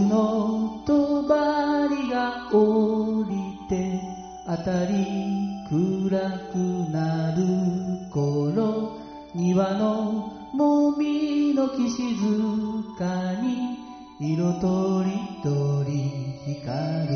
の帳が降りて辺り暗くなる頃、庭のもみの木静かに色とりどり光る。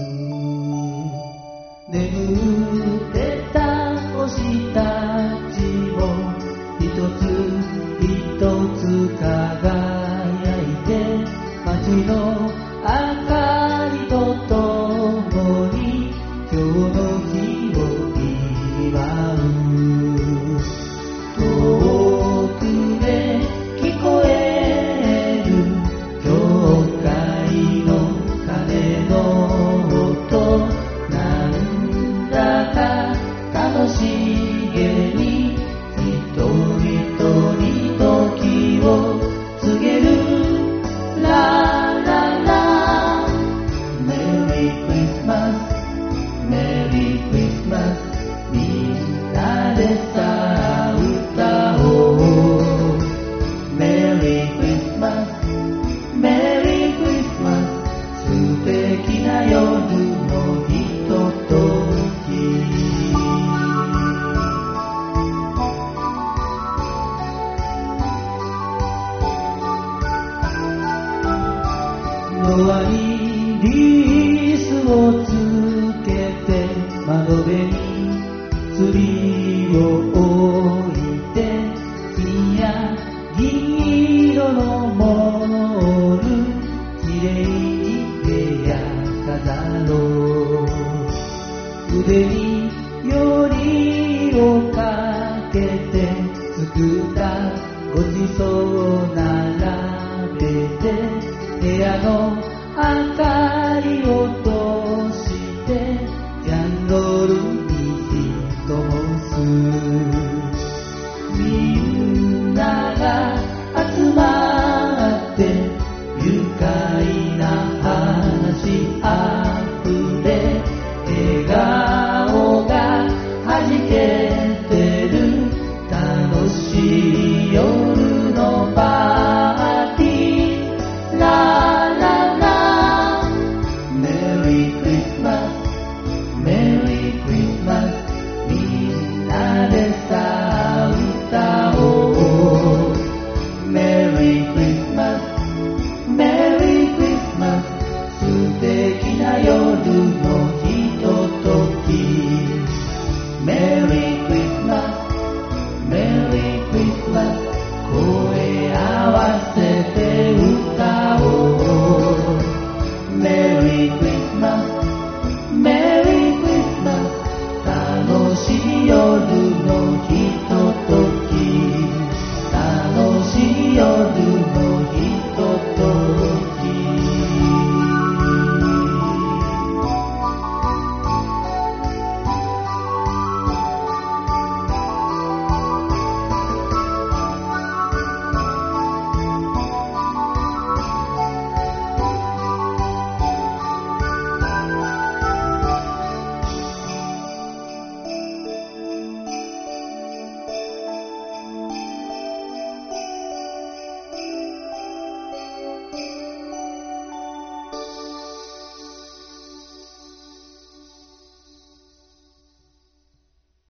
眠ってた星たちも一つ一つ輝いて、街の明かりとともに今日の日を祝う。遠くで聞こえる教会の鐘の音、なんだか楽しげに一人一人時を告げる。ラララメリークリスマスメリークリスマス、みんなでさあ歌おう。メリークリスマスメリークリスマス、素敵な夜のひととき。ドアにリースをつけて窓辺にツリーを置いて、金や銀色のモールきれいに部屋飾ろう。腕によりをかけて作ったごちそう並べて、部屋の明かりを通してキャンドルに灯す。みんなが集まって愉快な